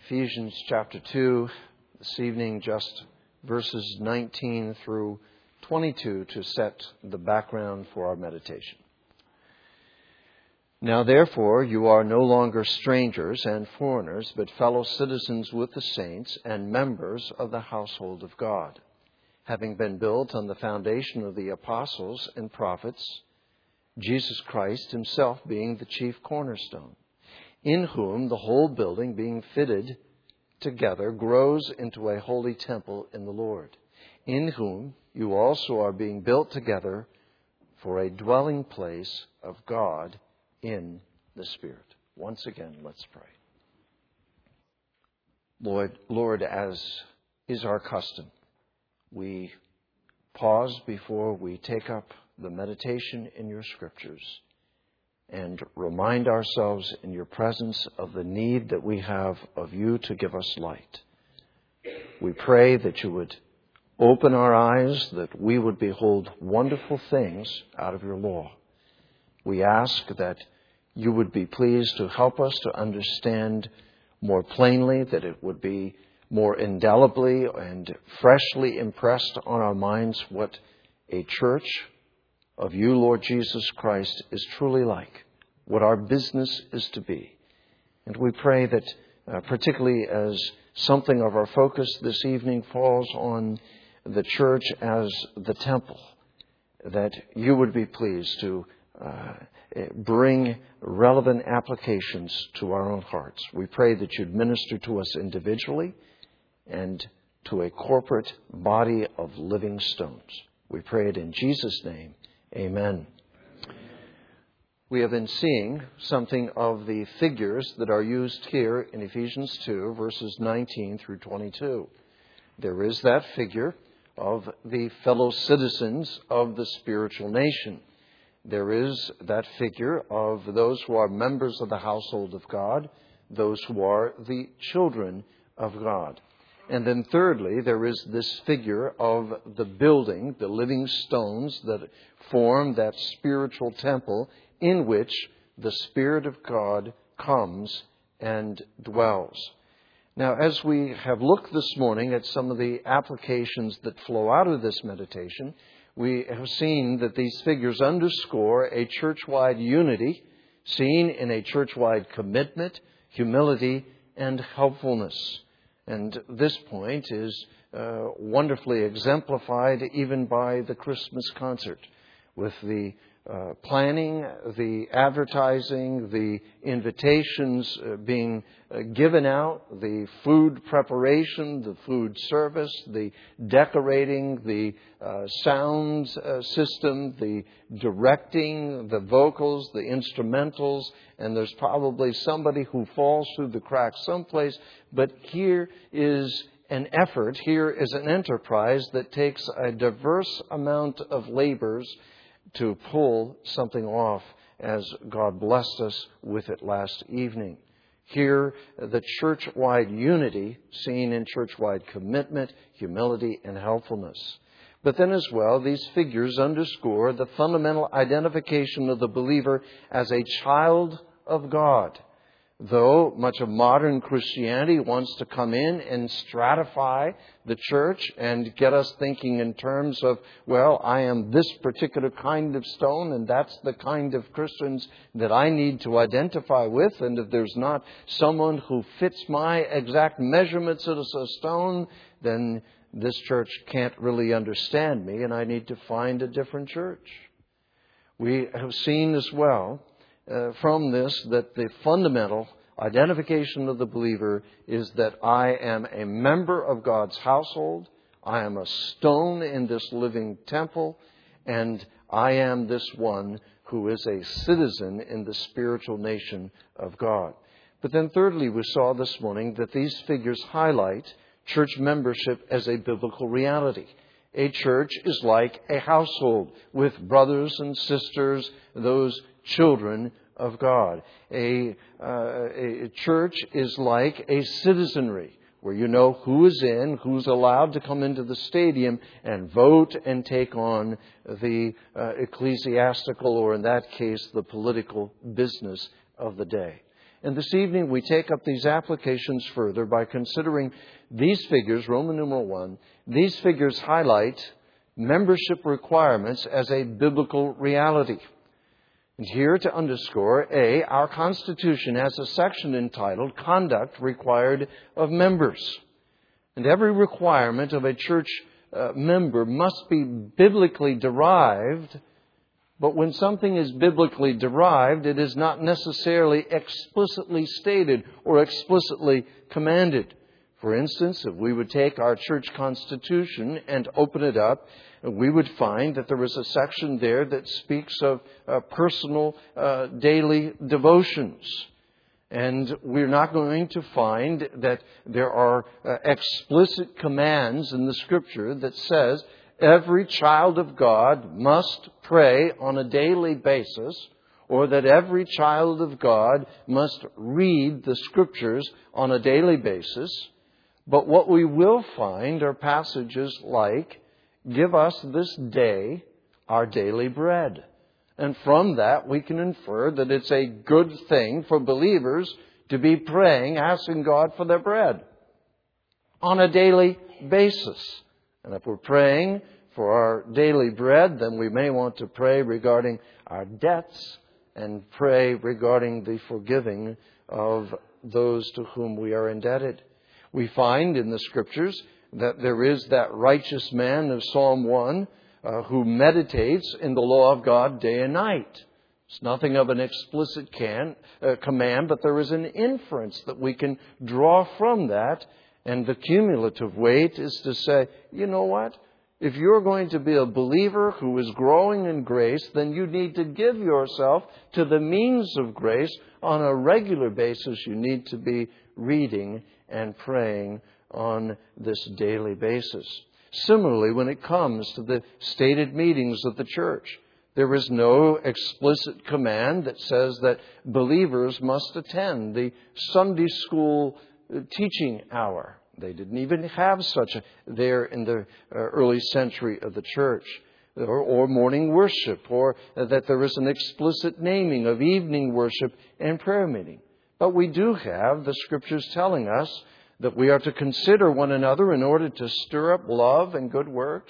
Ephesians chapter 2 this evening, just verses 19 through 22 to set the background for our meditation. Now therefore you are no longer strangers and foreigners, but fellow citizens with the saints and members of the household of God, having been built on the foundation of the apostles and prophets, Jesus Christ himself being the chief cornerstone, in whom the whole building being fitted together grows into a holy temple in the Lord, in whom you also are being built together for a dwelling place of God in the Spirit. Once again, let's pray. Lord, as is our custom, we pause before we take up the meditation in your Scriptures and remind ourselves in your presence of the need that we have of you to give us light. We pray that you would open our eyes, that we would behold wonderful things out of your law. We ask that you would be pleased to help us to understand more plainly, that it would be more indelibly and freshly impressed on our minds what a church of you, Lord Jesus Christ, is truly like, what our business is to be. And we pray that particularly as something of our focus this evening falls on the church as the temple, that you would be pleased to bring relevant applications to our own hearts. We pray that you'd minister to us individually and to a corporate body of living stones. We pray it in Jesus' name. Amen. We have been seeing something of the figures that are used here in Ephesians 2, verses 19 through 22. There is that figure of the fellow citizens of the spiritual nation. There is that figure of those who are members of the household of God, those who are the children of God. And then thirdly, there is this figure of the building, the living stones that form that spiritual temple in which the Spirit of God comes and dwells. Now, as we have looked this morning at some of the applications that flow out of this meditation, we have seen that these figures underscore a church-wide unity, seen in a church-wide commitment, humility, and helpfulness. And this point is wonderfully exemplified even by the Christmas concert, with the planning, the advertising, the invitations being given out, the food preparation, the food service, the decorating, the sound system, the directing, the vocals, the instrumentals, and there's probably somebody who falls through the cracks someplace. But here is an effort, here is an enterprise that takes a diverse amount of labors to pull something off, as God blessed us with it last evening. Here, the church-wide unity seen in church-wide commitment, humility, and helpfulness. But then as well, these figures underscore the fundamental identification of the believer as a child of God. Though much of modern Christianity wants to come in and stratify the church and get us thinking in terms of, well, I am this particular kind of stone and that's the kind of Christians that I need to identify with. And if there's not someone who fits my exact measurements as a stone, then this church can't really understand me and I need to find a different church. We have seen as well from this that the fundamental identification of the believer is that I am a member of God's household, I am a stone in this living temple, and I am this one who is a citizen in the spiritual nation of God. But then thirdly, we saw this morning that these figures highlight church membership as a biblical reality. A church is like a household with brothers and sisters, those children of God. A church is like a citizenry where you know who is in, who's allowed to come into the stadium and vote and take on the ecclesiastical, or in that case, the political business of the day. And this evening we take up these applications further by considering these figures, Roman numeral 1. These figures highlight membership requirements as a biblical reality. And here to underscore, A, our Constitution has a section entitled Conduct Required of Members. And every requirement of a church member must be biblically derived. But when something is biblically derived, it is not necessarily explicitly stated or explicitly commanded. For instance, if we would take our church constitution and open it up, we would find that there is a section there that speaks of personal daily devotions. And we're not going to find that there are explicit commands in the Scripture that says every child of God must pray on a daily basis, or that every child of God must read the Scriptures on a daily basis. But what we will find are passages like, give us this day our daily bread. And from that we can infer that it's a good thing for believers to be praying, asking God for their bread on a daily basis. And if we're praying for our daily bread, then we may want to pray regarding our debts and pray regarding the forgiving of those to whom we are indebted. We find in the Scriptures that there is that righteous man of Psalm 1 who meditates in the law of God day and night. It's nothing of an explicit command, but there is an inference that we can draw from that. And the cumulative weight is to say, you know what? If you're going to be a believer who is growing in grace, then you need to give yourself to the means of grace on a regular basis. You need to be reading and praying on this daily basis. Similarly, when it comes to the stated meetings of the church, there is no explicit command that says that believers must attend the Sunday school teaching hour. They didn't even have such there in the early century of the church. Or morning worship, or that there is an explicit naming of evening worship and prayer meeting. But we do have the Scriptures telling us that we are to consider one another in order to stir up love and good works,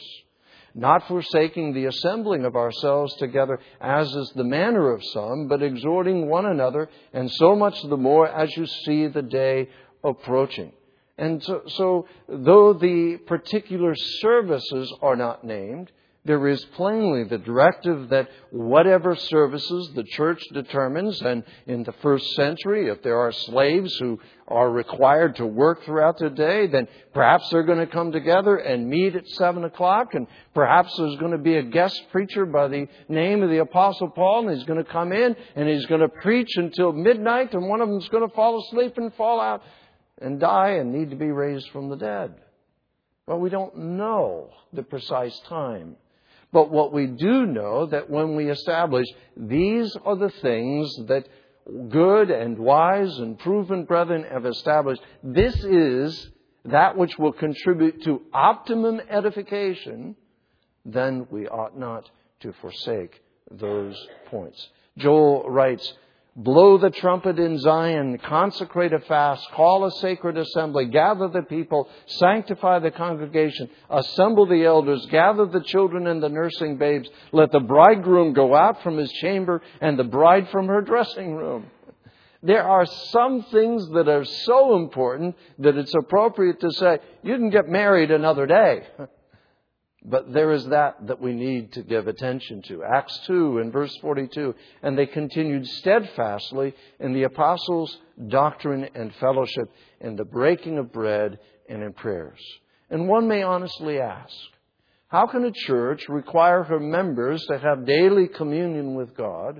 not forsaking the assembling of ourselves together, as is the manner of some, but exhorting one another, and so much the more as you see the day approaching. And so though the particular services are not named, there is plainly the directive that whatever services the church determines, and in the first century, if there are slaves who are required to work throughout the day, then perhaps they're going to come together and meet at 7 o'clock, and perhaps there's going to be a guest preacher by the name of the Apostle Paul, and he's going to come in and he's going to preach until midnight, and one of them's going to fall asleep and fall out and die and need to be raised from the dead. Well, we don't know the precise time. But what we do know, that when we establish these are the things that good and wise and proven brethren have established, this is that which will contribute to optimum edification, then we ought not to forsake those points. Joel writes, blow the trumpet in Zion, consecrate a fast, call a sacred assembly, gather the people, sanctify the congregation, assemble the elders, gather the children and the nursing babes. Let the bridegroom go out from his chamber and the bride from her dressing room. There are some things that are so important that it's appropriate to say, you can get married another day. But there is that we need to give attention to. Acts 2 and verse 42. And they continued steadfastly in the apostles' doctrine and fellowship, in the breaking of bread and in prayers. And one may honestly ask, how can a church require her members to have daily communion with God,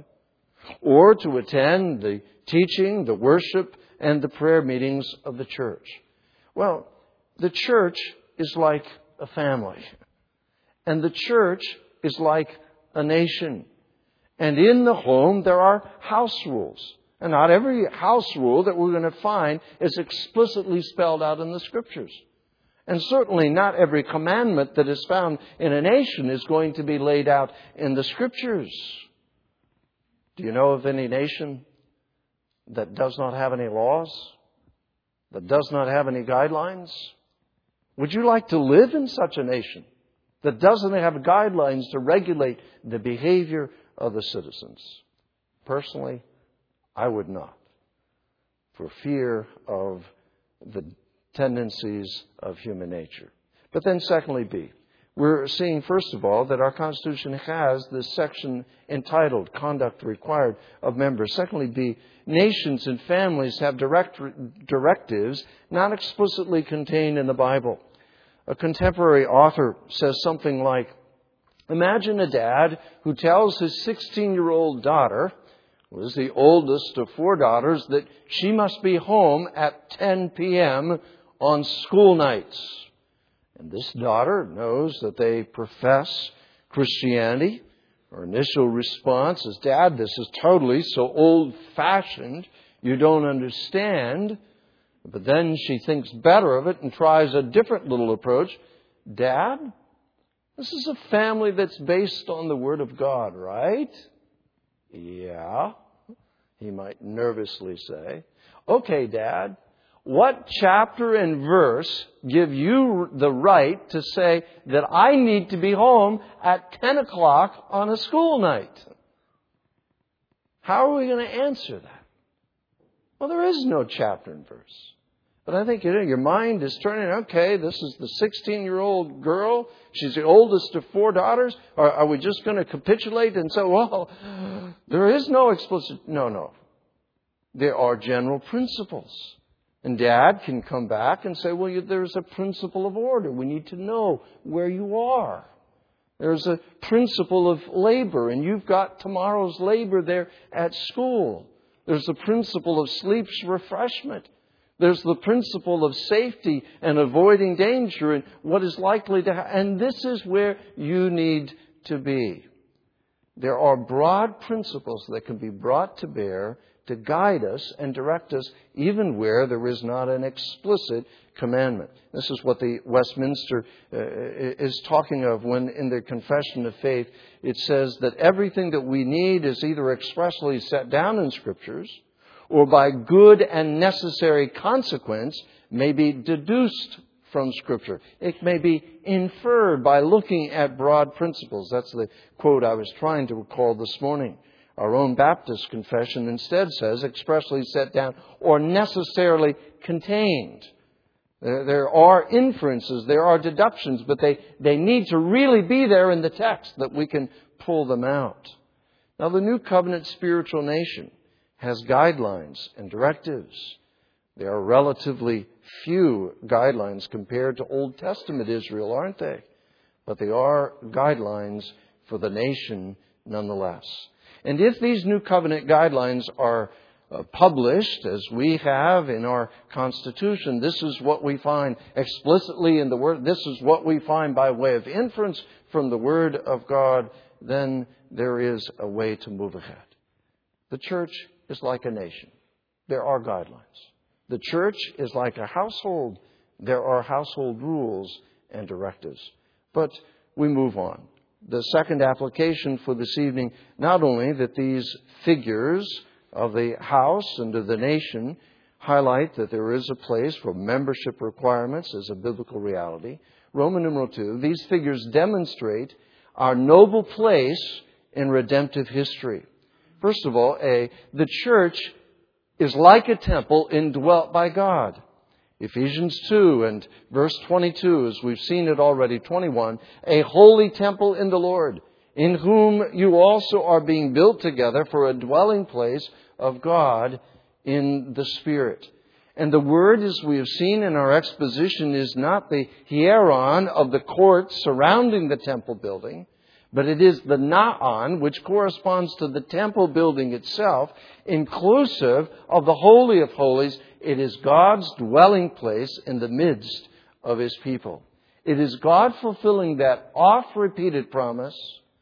or to attend the teaching, the worship, and the prayer meetings of the church? Well, the church is like a family. And the church is like a nation. And in the home, there are house rules. And not every house rule that we're going to find is explicitly spelled out in the Scriptures. And certainly not every commandment that is found in a nation is going to be laid out in the Scriptures. Do you know of any nation that does not have any laws, that does not have any guidelines? Would you like to live in such a nation that doesn't have guidelines to regulate the behavior of the citizens? Personally, I would not, for fear of the tendencies of human nature. But then secondly, B, we're seeing, first of all, that our Constitution has this section entitled Conduct Required of Members. Secondly, B, nations and families have directives not explicitly contained in the Bible. A contemporary author says something like, imagine a dad who tells his 16-year-old daughter, who is the oldest of 4 daughters, that she must be home at 10 p.m. on school nights. And this daughter knows that they profess Christianity. Her initial response is, Dad, this is totally so old-fashioned, you don't understand. But then she thinks better of it and tries a different little approach. Dad, this is a family that's based on the Word of God, right? Yeah, he might nervously say. Okay, Dad, what chapter and verse give you the right to say that I need to be home at 10 o'clock on a school night? How are we going to answer that? Well, there is no chapter and verse. But I think, your mind is turning, okay, this is the 16-year-old girl. She's the oldest of 4 daughters. Are we just going to capitulate and say, well, there is no explicit... No. There are general principles. And Dad can come back and say, well, there's a principle of order. We need to know where you are. There's a principle of labor, and you've got tomorrow's labor there at school. There's the principle of sleep's refreshment. There's the principle of safety and avoiding danger and what is likely to happen. And this is where you need to be. There are broad principles that can be brought to bear to guide us and direct us even where there is not an explicit commandment. This is what the Westminster is talking of when in the Confession of Faith it says that everything that we need is either expressly set down in Scriptures or by good and necessary consequence may be deduced from Scripture. It may be inferred by looking at broad principles. That's the quote I was trying to recall this morning. Our own Baptist confession instead says expressly set down or necessarily contained. There are inferences, there are deductions, but they need to really be there in the text that we can pull them out. Now, the New Covenant spiritual nation has guidelines and directives. There are relatively few guidelines compared to Old Testament Israel, aren't they? But they are guidelines for the nation nonetheless. And if these New Covenant guidelines are published, as we have in our Constitution, this is what we find explicitly in the Word, this is what we find by way of inference from the Word of God, then there is a way to move ahead. The church is like a nation. There are guidelines. The church is like a household. There are household rules and directives. But we move on. The second application for this evening, not only that these figures of the house and of the nation highlight that there is a place for membership requirements as a biblical reality. Roman numeral 2, these figures demonstrate our noble place in redemptive history. First of all, the church is like a temple indwelt by God. Ephesians 2 and verse 22, as we've seen it already, 21, a holy temple in the Lord, in whom you also are being built together for a dwelling place of God in the Spirit. And the word, as we have seen in our exposition, is not the hieron of the court surrounding the temple building, but it is the naon, which corresponds to the temple building itself, inclusive of the Holy of Holies. It is God's dwelling place in the midst of His people. It is God fulfilling that oft-repeated promise,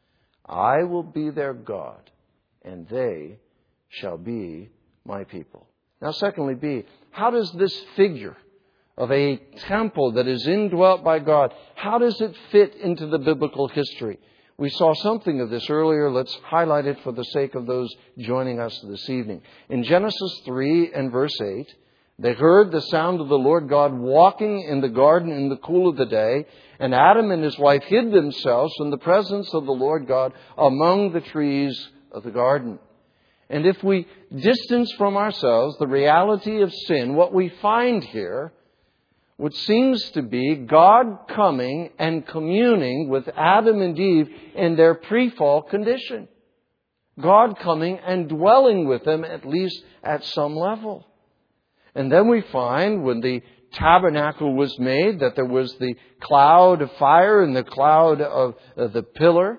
I will be their God, and they shall be my people. Now, secondly, B, how does this figure of a temple that is indwelt by God, how does it fit into the biblical history? We saw something of this earlier. Let's highlight it for the sake of those joining us this evening. In Genesis 3 and verse 8, they heard the sound of the Lord God walking in the garden in the cool of the day, and Adam and his wife hid themselves from the presence of the Lord God among the trees of the garden. And if we distance from ourselves the reality of sin, what we find here, what seems to be God coming and communing with Adam and Eve in their pre-fall condition. God coming and dwelling with them, at least at some level. And then we find when the tabernacle was made that there was the cloud of fire and the cloud of the pillar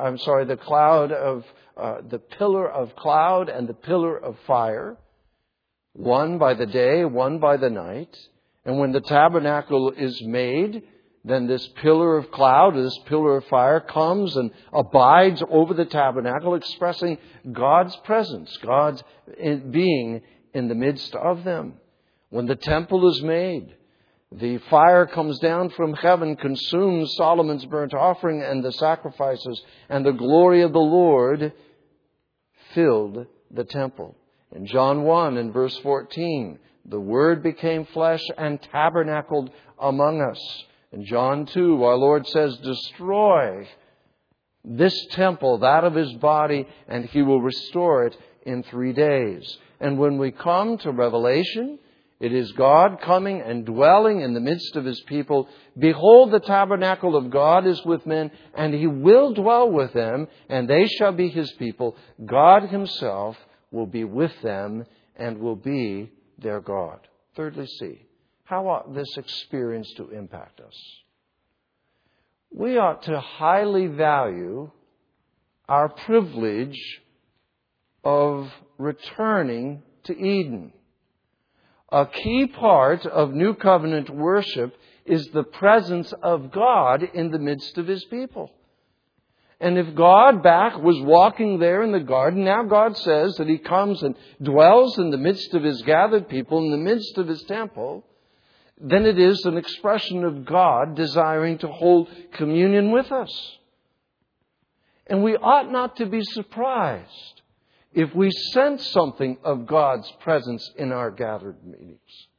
of cloud and the pillar of fire, one by the day, one by the night. And when the tabernacle is made, then this pillar of cloud, this pillar of fire comes and abides over the tabernacle, expressing God's presence, God's being in the midst of them. When the temple is made, the fire comes down from heaven, consumes Solomon's burnt offering and the sacrifices, and the glory of the Lord filled the temple. In John 1 and verse 14, the Word became flesh and tabernacled among us. In John 2, our Lord says, destroy this temple, that of His body, and He will restore it in 3 days. And when we come to Revelation, it is God coming and dwelling in the midst of His people. Behold, the tabernacle of God is with men, and He will dwell with them, and they shall be His people. God Himself will be with them and will be their God. Thirdly, see, how ought this experience to impact us? We ought to highly value our privilege of returning to Eden. A key part of New Covenant worship is the presence of God in the midst of His people. And if God back was walking there in the garden, now God says that He comes and dwells in the midst of His gathered people, in the midst of His temple, then it is an expression of God desiring to hold communion with us. And we ought not to be surprised if we sense something of God's presence in our gathered meetings.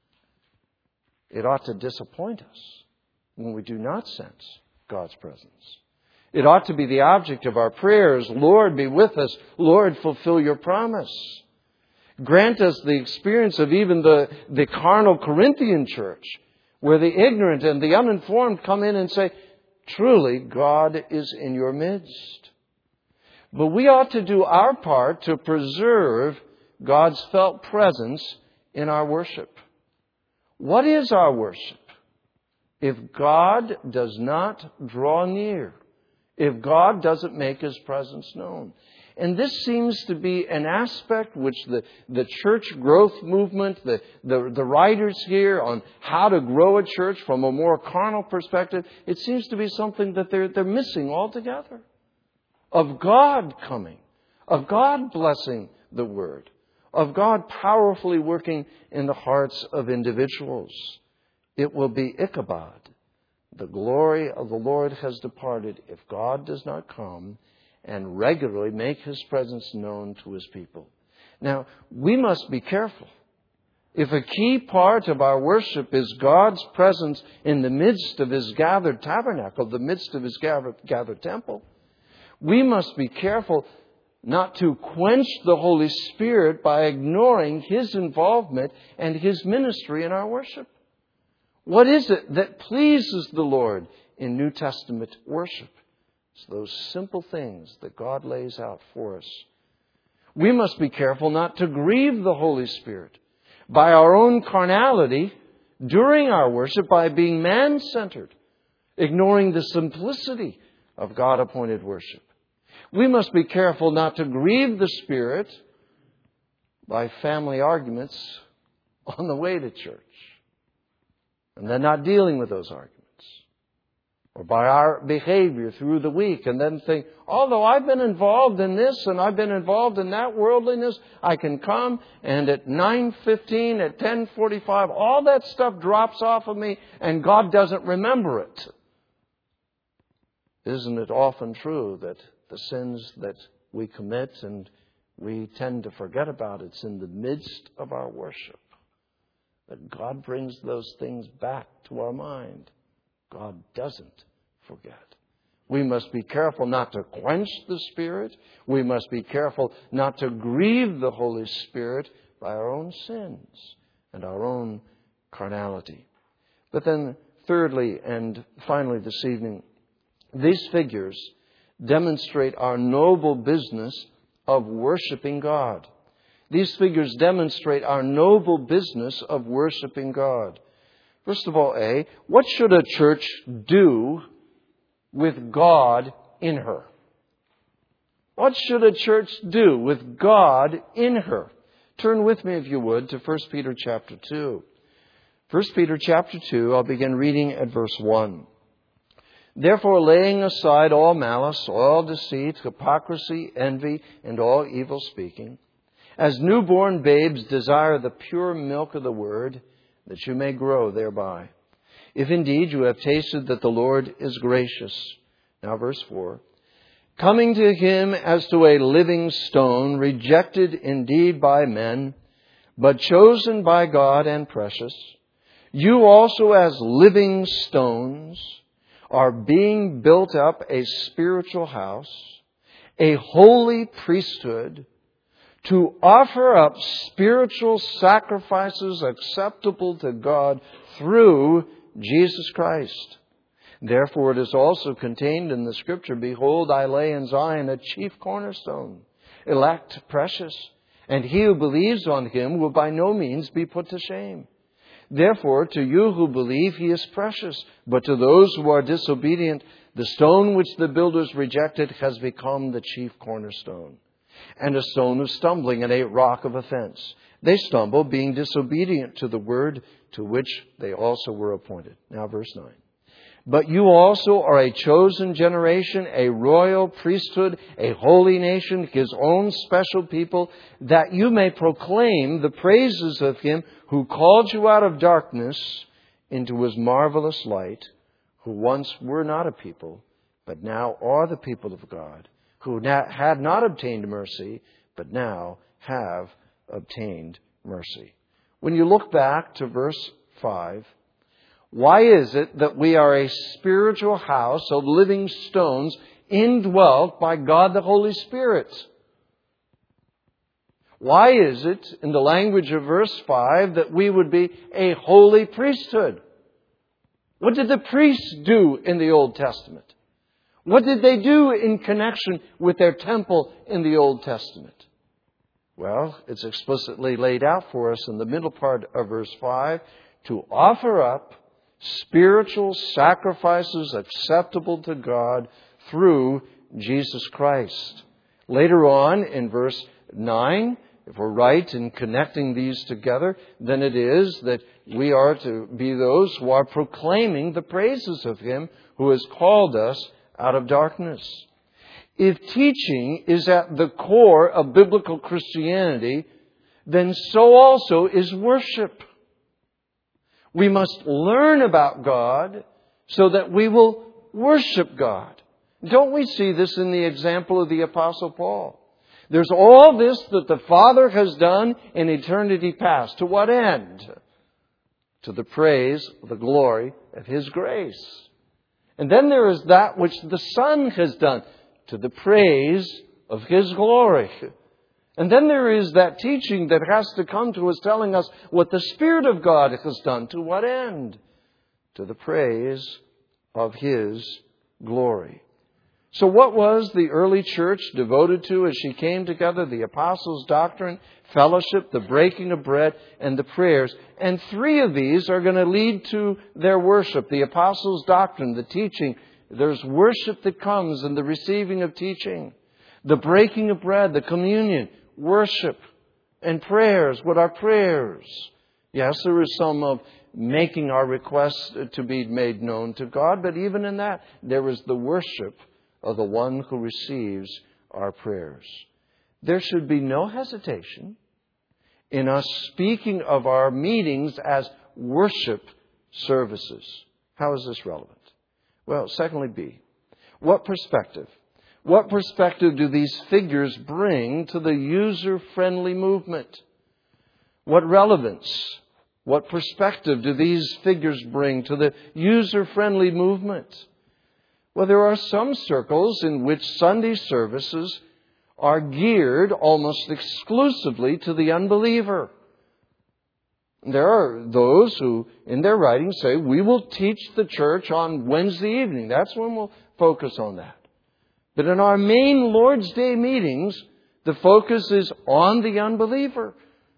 It ought to disappoint us when we do not sense God's presence. It ought to be the object of our prayers. Lord, be with us. Lord, fulfill your promise. Grant us the experience of even the carnal Corinthian church, where the ignorant and the uninformed come in and say, truly, God is in your midst. But we ought to do our part to preserve God's felt presence in our worship. What is our worship? If God does not draw near, if God doesn't make His presence known. And this seems to be an aspect which the church growth movement, the writers here on how to grow a church from a more carnal perspective, it seems to be something that they're missing altogether. Of God coming, of God blessing the Word, of God powerfully working in the hearts of individuals. It will be Ichabod. The glory of the Lord has departed if God does not come and regularly make His presence known to His people. Now, we must be careful. If a key part of our worship is God's presence in the midst of His gathered tabernacle, the midst of His gathered temple, we must be careful not to quench the Holy Spirit by ignoring His involvement and His ministry in our worship. What is it that pleases the Lord in New Testament worship? It's those simple things that God lays out for us. We must be careful not to grieve the Holy Spirit by our own carnality during our worship, by being man-centered, ignoring the simplicity of God-appointed worship. We must be careful not to grieve the Spirit by family arguments on the way to church, and then not dealing with those arguments. Or by our behavior through the week and then think, although I've been involved in this and I've been involved in that worldliness, I can come and at 9:15, at 10:45, all that stuff drops off of me and God doesn't remember it. Isn't it often true that the sins that we commit and we tend to forget about, it's in the midst of our worship that God brings those things back to our mind. God doesn't forget. We must be careful not to quench the Spirit. We must be careful not to grieve the Holy Spirit by our own sins and our own carnality. But then, thirdly and finally this evening, these figures demonstrate our noble business of worshiping God. These figures demonstrate our noble business of worshiping God. First of all, A, what should a church do with God in her? What should a church do with God in her? Turn with me, if you would, to 1 Peter chapter 2. 1 Peter chapter 2, I'll begin reading at verse 1. Therefore, laying aside all malice, all deceit, hypocrisy, envy, and all evil speaking, as newborn babes desire the pure milk of the word, that you may grow thereby. If indeed you have tasted that the Lord is gracious. Now verse 4. Coming to him as to a living stone, rejected indeed by men, but chosen by God and precious, you also as living stones are being built up a spiritual house, a holy priesthood, to offer up spiritual sacrifices acceptable to God through Jesus Christ. Therefore it is also contained in the Scripture, behold, I lay in Zion a chief cornerstone, elect, precious, and he who believes on him will by no means be put to shame. Therefore, to you who believe, he is precious. But to those who are disobedient, the stone which the builders rejected has become the chief cornerstone, and a stone of stumbling and a rock of offense. They stumble, being disobedient to the word to which they also were appointed. Now verse 9. But you also are a chosen generation, a royal priesthood, a holy nation, his own special people, that you may proclaim the praises of him who called you out of darkness into his marvelous light, who once were not a people, but now are the people of God, who had not obtained mercy, but now have obtained mercy. When you look back to verse 5, why is it that we are a spiritual house of living stones indwelt by God the Holy Spirit? Why is it, in the language of verse 5, that we would be a holy priesthood? What did the priests do in the Old Testament? What did they do in connection with their temple in the Old Testament? Well, it's explicitly laid out for us in the middle part of verse 5, to offer up spiritual sacrifices acceptable to God through Jesus Christ. Later on in verse 9, if we're right in connecting these together, then it is that we are to be those who are proclaiming the praises of him who has called us out of darkness. If teaching is at the core of biblical Christianity, then so also is worship. We must learn about God so that we will worship God. Don't we see this in the example of the Apostle Paul? There's all this that the Father has done in eternity past. To what end? To the praise, the glory of his grace. And then there is that which the Son has done to the praise of his glory. And then there is that teaching that has to come to us telling us what the Spirit of God has done. To what end? To the praise of his glory. So what was the early church devoted to as she came together? The apostles' doctrine, fellowship, the breaking of bread, and the prayers. And three of these are going to lead to their worship. The apostles' doctrine, the teaching. There's worship that comes in the receiving of teaching. The breaking of bread, the communion, worship, and prayers. What are prayers? Yes, there is some of making our requests to be made known to God, but even in that, there is the worship of the one who receives our prayers. There should be no hesitation in us speaking of our meetings as worship services. How is this relevant? Well, secondly, B. What perspective? What perspective do these figures bring to the user-friendly movement? What relevance, what perspective do these figures bring to the user-friendly movement? Well, there are some circles in which Sunday services are geared almost exclusively to the unbeliever. There are those who, in their writings, say, we will teach the church on Wednesday evening. That's when we'll focus on that. But in our main Lord's Day meetings, the focus is on the unbeliever.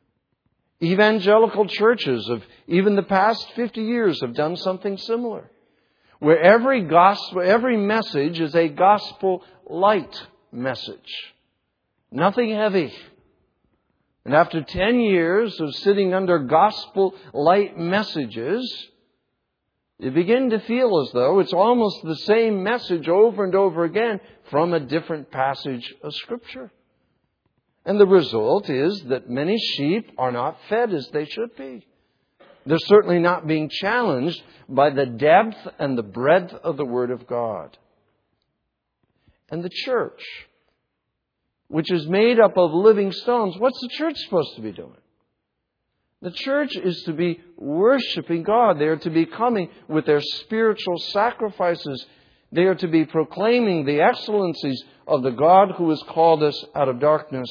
Evangelical churches of even the past 50 years have done something similar, where every message is a gospel light message. Nothing heavy. And after 10 years of sitting under gospel light messages, you begin to feel as though it's almost the same message over and over again from a different passage of Scripture. And the result is that many sheep are not fed as they should be. They're certainly not being challenged by the depth and the breadth of the Word of God. And the church, which is made up of living stones, what's the church supposed to be doing? The church is to be worshiping God. They are to be coming with their spiritual sacrifices. They are to be proclaiming the excellencies of the God who has called us out of darkness.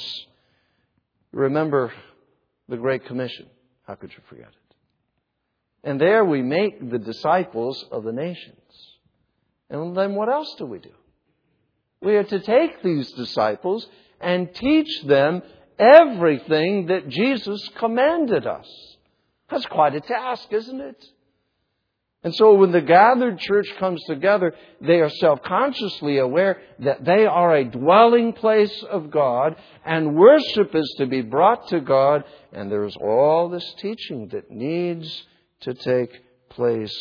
Remember the Great Commission. How could you forget it? And there we make the disciples of the nations. And then what else do? We are to take these disciples and teach them everything that Jesus commanded us. That's quite a task, isn't it? And so when the gathered church comes together, they are self-consciously aware that they are a dwelling place of God, and worship is to be brought to God, and there's all this teaching that needs to take place.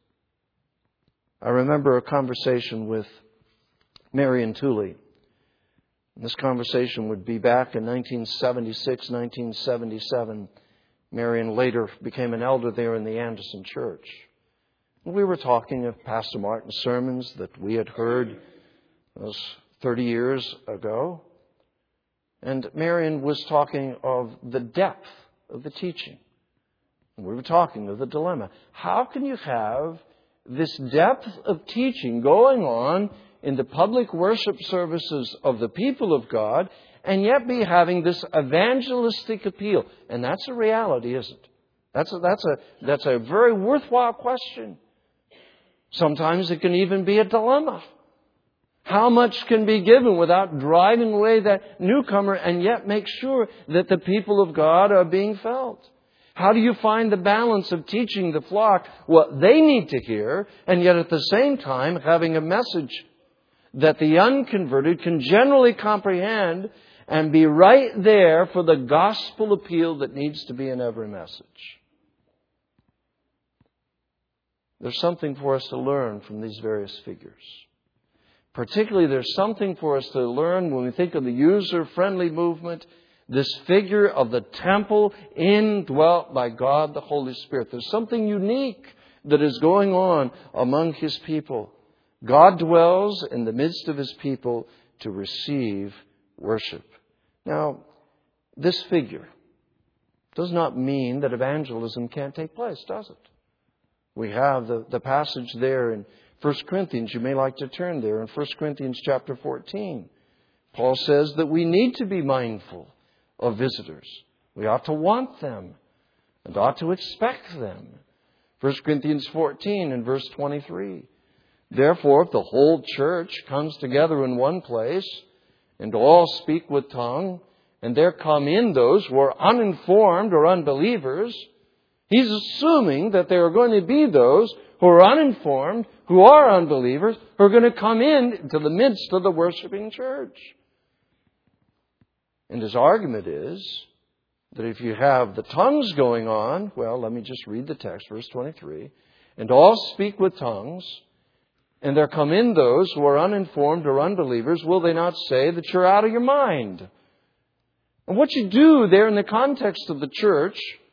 I remember a conversation with Marion Tooley. This conversation would be back in 1976, 1977. Marion later became an elder there in the Anderson Church. We were talking of Pastor Martin's sermons that we had heard those 30 years ago. And Marion was talking of the depth of the teaching. We were talking of the dilemma. How can you have this depth of teaching going on in the public worship services of the people of God and yet be having this evangelistic appeal? And that's a reality, isn't it? That's a very worthwhile question. Sometimes it can even be a dilemma. How much can be given without driving away that newcomer and yet make sure that the people of God are being felt? How do you find the balance of teaching the flock what they need to hear and yet at the same time having a message that the unconverted can generally comprehend and be right there for the gospel appeal that needs to be in every message? There's something for us to learn from these various figures. Particularly, there's something for us to learn when we think of the user-friendly movement, this figure of the temple indwelt by God the Holy Spirit. There's something unique that is going on among His people. God dwells in the midst of His people to receive worship. Now, this figure does not mean that evangelism can't take place, does it? We have the passage there in 1 Corinthians. You may like to turn there in 1 Corinthians chapter 14. Paul says that we need to be mindful of visitors. We ought to want them and ought to expect them. 1 Corinthians 14 and verse 23. Therefore, if the whole church comes together in one place and all speak with tongue, and there come in those who are uninformed or unbelievers, he's assuming that there are going to be those who are uninformed, who are unbelievers, who are going to come into the midst of the worshiping church. And his argument is that if you have the tongues going on, well, let me just read the text, verse 23. And all speak with tongues, and there come in those who are uninformed or unbelievers, will they not say that you're out of your mind? And what you do there in the context of the church,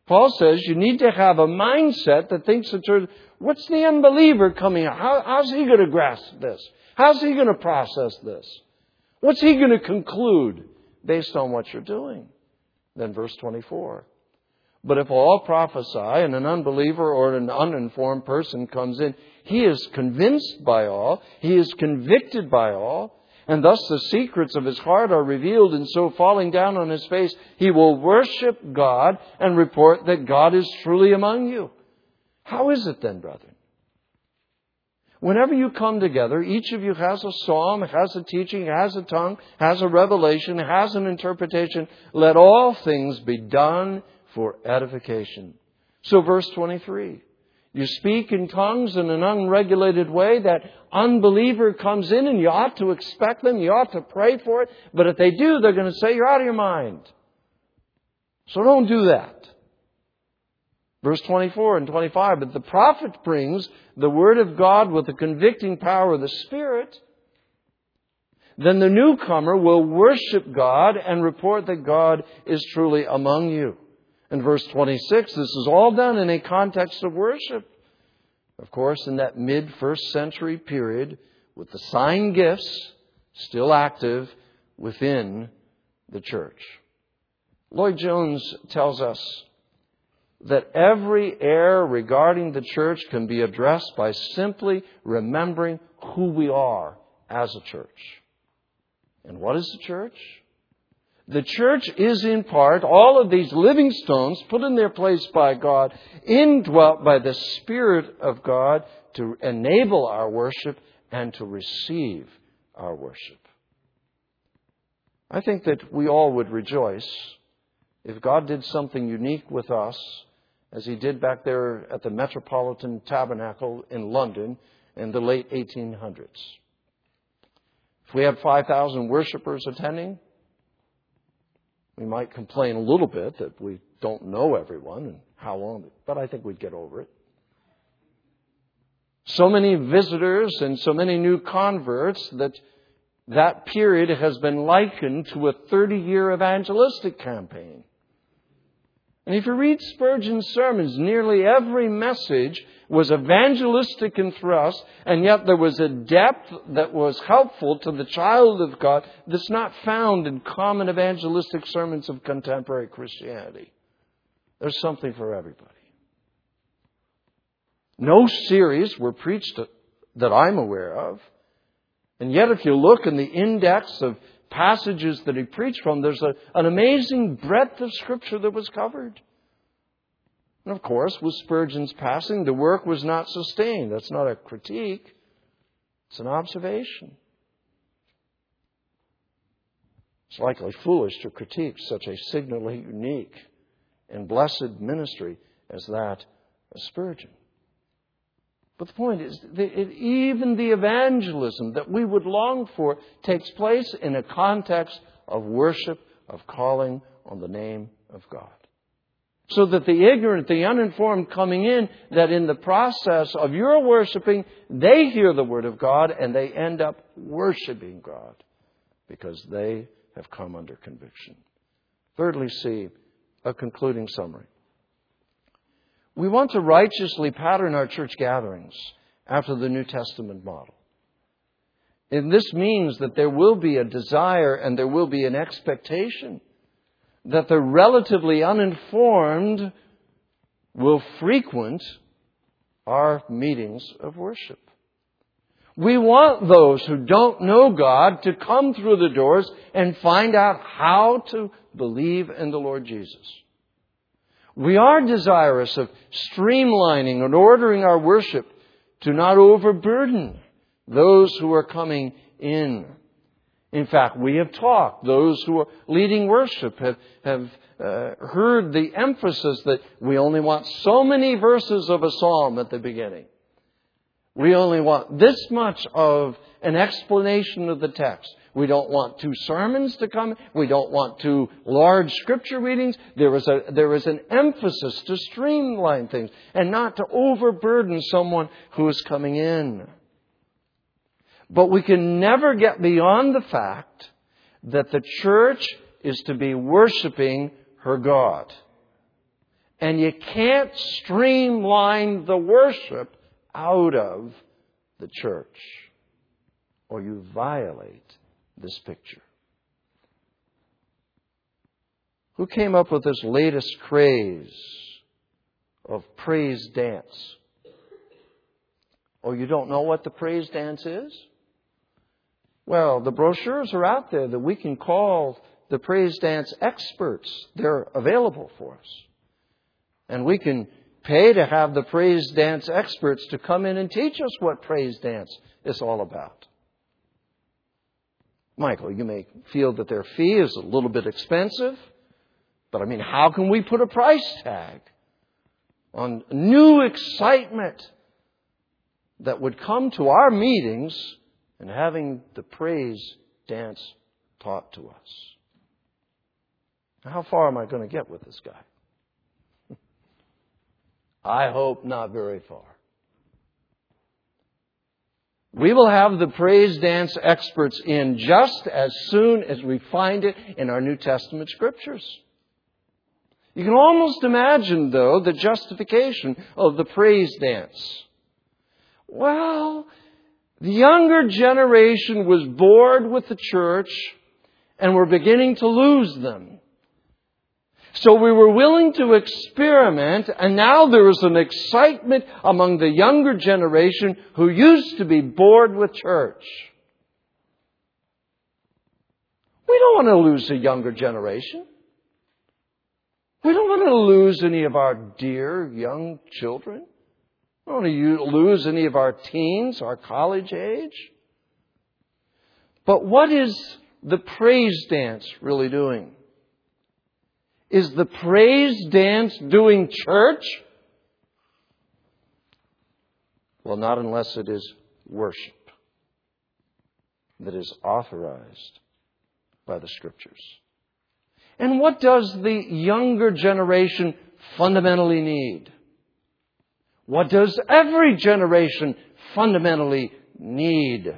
Paul says you need to have a mindset that thinks that what's the unbeliever coming out? How's he going to grasp this? How's he going to process this? What's he going to conclude based on what you're doing? Then verse 24. But if all prophesy and an unbeliever or an uninformed person comes in, he is convinced by all, he is convicted by all, and thus the secrets of his heart are revealed, and so falling down on his face, he will worship God and report that God is truly among you. How is it then, brethren? Whenever you come together, each of you has a psalm, has a teaching, has a tongue, has a revelation, has an interpretation. Let all things be done for edification. So verse 23. You speak in tongues in an unregulated way. That unbeliever comes in and you ought to expect them. You ought to pray for it. But if they do, they're going to say you're out of your mind. So don't do that. Verse 24 and 25. But the prophet brings the word of God with the convicting power of the Spirit. Then the newcomer will worship God and report that God is truly among you. In verse 26, this is all done in a context of worship. Of course, in that mid-first century period, with the sign gifts still active within the church. Lloyd Jones tells us that every error regarding the church can be addressed by simply remembering who we are as a church. And what is the church? The church is in part all of these living stones put in their place by God, indwelt by the Spirit of God to enable our worship and to receive our worship. I think that we all would rejoice if God did something unique with us, as He did back there at the Metropolitan Tabernacle in London in the late 1800s. If we had 5,000 worshipers attending, we might complain a little bit that we don't know everyone and how long, but I think we'd get over it. So many visitors and so many new converts that period has been likened to a 30-year evangelistic campaign. And if you read Spurgeon's sermons, nearly every message was evangelistic in thrust, and yet there was a depth that was helpful to the child of God that's not found in common evangelistic sermons of contemporary Christianity. There's something for everybody. No series were preached that I'm aware of. And yet if you look in the index of passages that he preached from, there's an amazing breadth of Scripture that was covered. And of course, with Spurgeon's passing, the work was not sustained. That's not a critique. It's an observation. It's likely foolish to critique such a signally unique and blessed ministry as that of Spurgeon. But the point is, even the evangelism that we would long for takes place in a context of worship, of calling on the name of God. So that the ignorant, the uninformed coming in, that in the process of your worshiping, they hear the Word of God and they end up worshiping God because they have come under conviction. Thirdly, see a concluding summary. We want to righteously pattern our church gatherings after the New Testament model. And this means that there will be a desire and there will be an expectation that the relatively uninformed will frequent our meetings of worship. We want those who don't know God to come through the doors and find out how to believe in the Lord Jesus. We are desirous of streamlining and ordering our worship to not overburden those who are coming in. In fact, we have talked. Those who are leading worship have heard the emphasis that we only want so many verses of a psalm at the beginning. We only want this much of an explanation of the text. We don't want 2 sermons to come. We don't want 2 large scripture readings. There is an emphasis to streamline things and not to overburden someone who is coming in. But we can never get beyond the fact that the church is to be worshiping her God. And you can't streamline the worship out of the church, or you violate this picture. Who came up with this latest craze of praise dance? Oh, you don't know what the praise dance is? Well, the brochures are out there that we can call the praise dance experts. They're available for us. And we can pay to have the praise dance experts to come in and teach us what praise dance is all about. Michael, you may feel that their fee is a little bit expensive, but how can we put a price tag on new excitement that would come to our meetings and having the praise dance taught to us? How far am I going to get with this guy? I hope not very far. We will have the praise dance experts in just as soon as we find it in our New Testament scriptures. You can almost imagine, though, the justification of the praise dance. Well, the younger generation was bored with the church and were beginning to lose them. So we were willing to experiment, and now there is an excitement among the younger generation who used to be bored with church. We don't want to lose the younger generation. We don't want to lose any of our dear young children. We don't want to lose any of our teens, our college age. But what is the praise dance really doing? Is the praise dance doing church? Well, not unless it is worship that is authorized by the Scriptures. And what does the younger generation fundamentally need? What does every generation fundamentally need?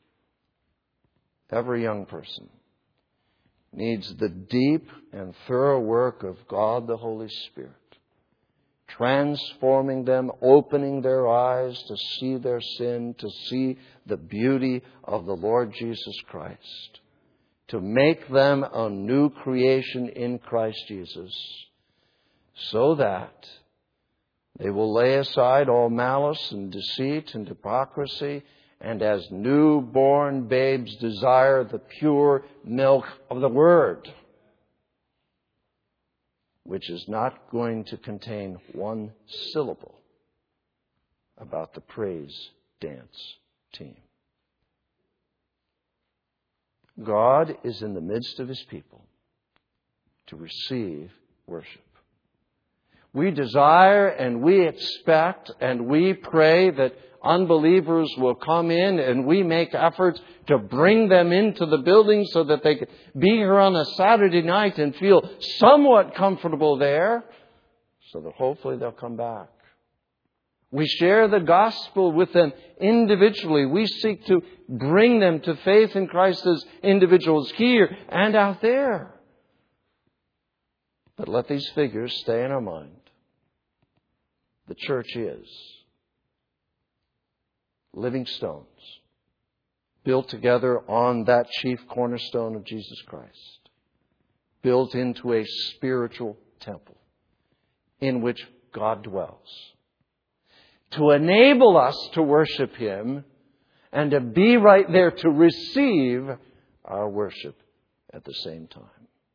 Every young person needs the deep and thorough work of God the Holy Spirit, transforming them, opening their eyes to see their sin, to see the beauty of the Lord Jesus Christ, to make them a new creation in Christ Jesus, so that they will lay aside all malice and deceit and hypocrisy, and as newborn babes desire the pure milk of the Word, which is not going to contain one syllable about the praise dance team. God is in the midst of His people to receive worship. We desire and we expect and we pray that unbelievers will come in, and we make efforts to bring them into the building so that they can be here on a Saturday night and feel somewhat comfortable there, so that hopefully they'll come back. We share the gospel with them individually. We seek to bring them to faith in Christ as individuals here and out there. But let these figures stay in our mind. The church is living stones, built together on that chief cornerstone of Jesus Christ, built into a spiritual temple in which God dwells, to enable us to worship Him and to be right there to receive our worship at the same time.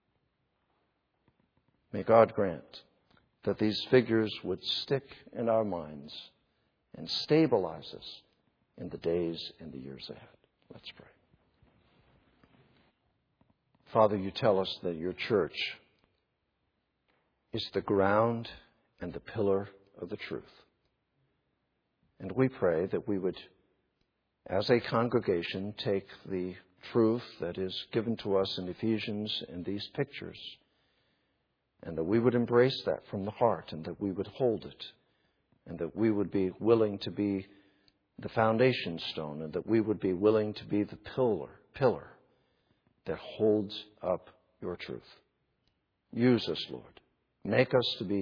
May God grant that these figures would stick in our minds and stabilize us in the days and the years ahead. Let's pray. Father, you tell us that your church is the ground and the pillar of the truth. And we pray that we would, as a congregation, take the truth that is given to us in Ephesians and these pictures, and that we would embrace that from the heart, and that we would hold it, and that we would be willing to be the foundation stone, and that we would be willing to be the pillar that holds up your truth. Use us, Lord. Make us to be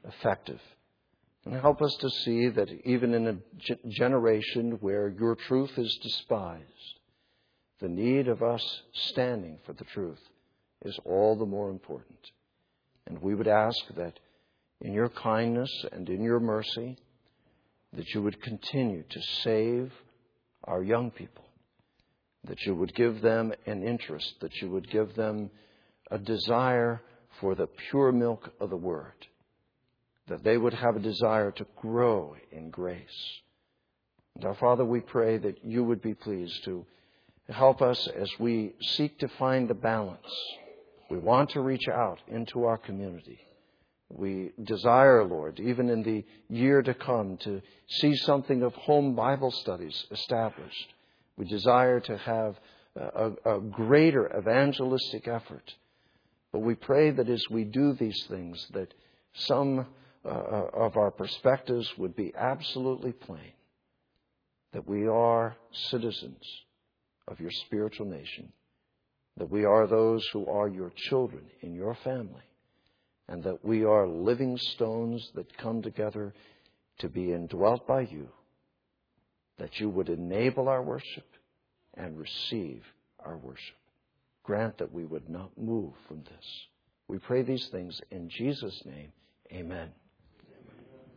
effective. And help us to see that even in a generation where your truth is despised, the need of us standing for the truth is all the more important. And we would ask that in your kindness and in your mercy, that you would continue to save our young people, that you would give them an interest, that you would give them a desire for the pure milk of the Word, that they would have a desire to grow in grace. And our Father, we pray that you would be pleased to help us as we seek to find the balance. We want to reach out into our community. We desire, Lord, even in the year to come, to see something of home Bible studies established. We desire to have a greater evangelistic effort. But we pray that as we do these things, that some of our perspectives would be absolutely plain, that we are citizens of your spiritual nation, that we are those who are your children in your family, and that we are living stones that come together to be indwelt by you, that you would enable our worship and receive our worship. Grant that we would not move from this. We pray these things in Jesus' name. Amen.